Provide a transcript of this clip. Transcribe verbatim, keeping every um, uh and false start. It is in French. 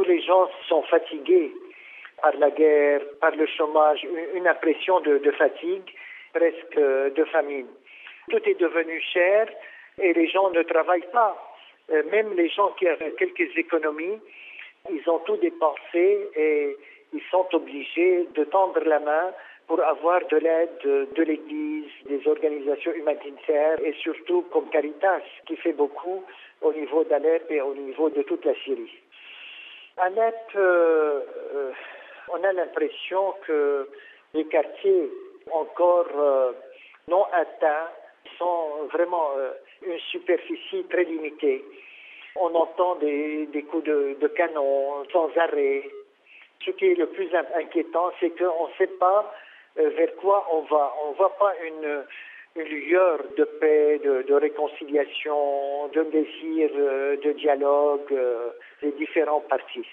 les gens sont fatigués par la guerre, par le chômage, une, une impression de, de fatigue, presque de famine. Tout est devenu cher et les gens ne travaillent pas. Euh, même les gens qui ont quelques économies, ils ont tout dépensé et ils sont obligés de tendre la main pour avoir de l'aide de, de l'Église, des organisations humanitaires et surtout comme Caritas, qui fait beaucoup au niveau d'Alep et au niveau de toute la Syrie. Alep, euh, euh, on a l'impression que les quartiers encore euh, non atteints sont vraiment euh, une superficie très limitée. On entend des, des coups de, de canon sans arrêt. Ce qui est le plus inquiétant, c'est qu'on ne sait pas euh, vers quoi on va. On ne voit pas une, une lueur de paix, de, de réconciliation, d'un désir euh, de dialogue euh, des différents partis.